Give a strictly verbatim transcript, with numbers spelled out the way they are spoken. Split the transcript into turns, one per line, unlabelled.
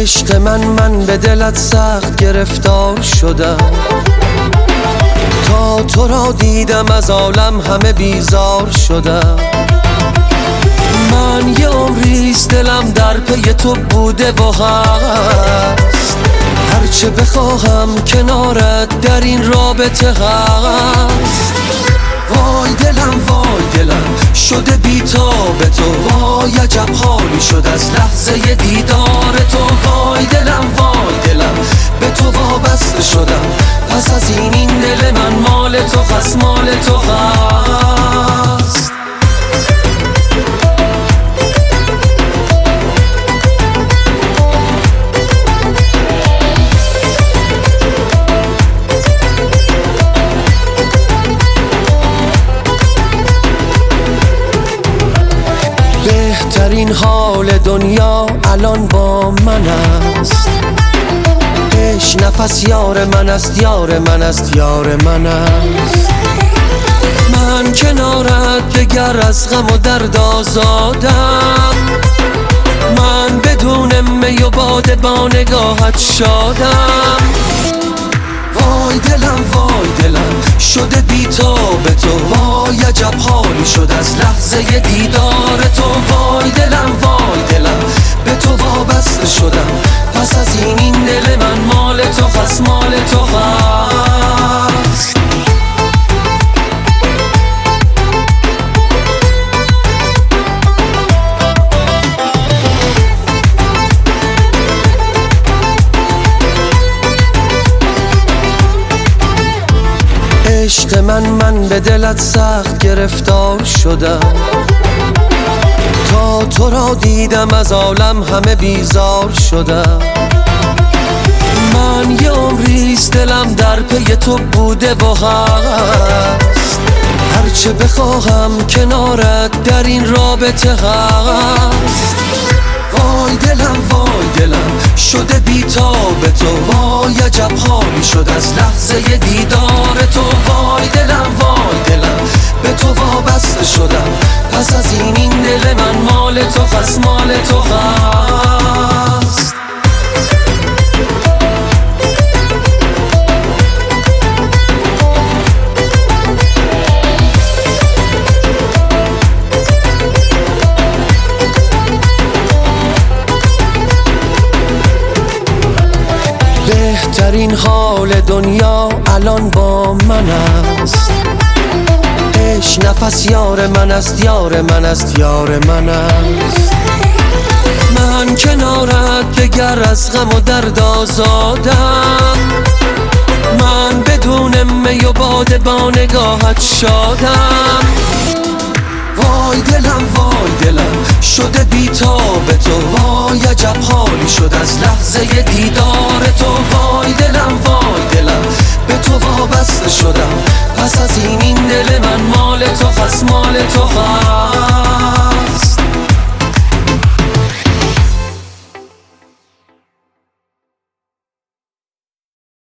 عشق من من به دلت سخت گرفتار شدم، تا تو را دیدم از عالم همه بیزار شدم. من یه عمریست دلم در پی تو بوده و هست، هرچه بخواهم کنارت در این رابطه هست. وای دلم وای دلم شده بی‌تاب تو، وای عجب حالی شد از لحظه دیدار تو. وای دلم وای دلم به تو وابسته شدم، پس از این این دل من مال تو هست، مال تو هست. بهترین حال دنیا الان با من است، عشق نفس یار من است، یار من است، یار من است. من کنارت دگر از غم و درد آزادم، من بدون می و باده با نگاهت شادم. وای دلم وای دلم شده بی‌تاب تو، وای عجب حالی شد از لحظه دیدار تو. وای دلم وای دلم به تو وابسته شدم، پس از این این دل من مال تو هست، مال تو هست. عشق من من به دلت سخت گرفتار شدم، تا تو را دیدم از عالم همه بیزار شدم. من یه عمریست دلم در پی تو بوده و هست، هرچه بخواهم کنارت در این رابطه هست. وای دلم وای دلم شده بی‌تاب تو، وای عجب حالی شد از لحظه دیدار تو. وای دلم وای دلم به تو وابسته شدم، پس از این این دل من مال تو هست، مال تو هست. بهترین حال دنیا الان با من است، عشق نفس یار من است، یار من است، یار من است. من کنارت دگر از غم و درد آزادم، من بدون می و باده با نگاهت شادم. وای دلم وای دلم شده بی‌تاب تو، وای عجب حالی شد از لحظه دیدار تو. وای دلم وای دلم به تو وابسته شدم، پس از این این دل من مال تو هست، مال تو هست.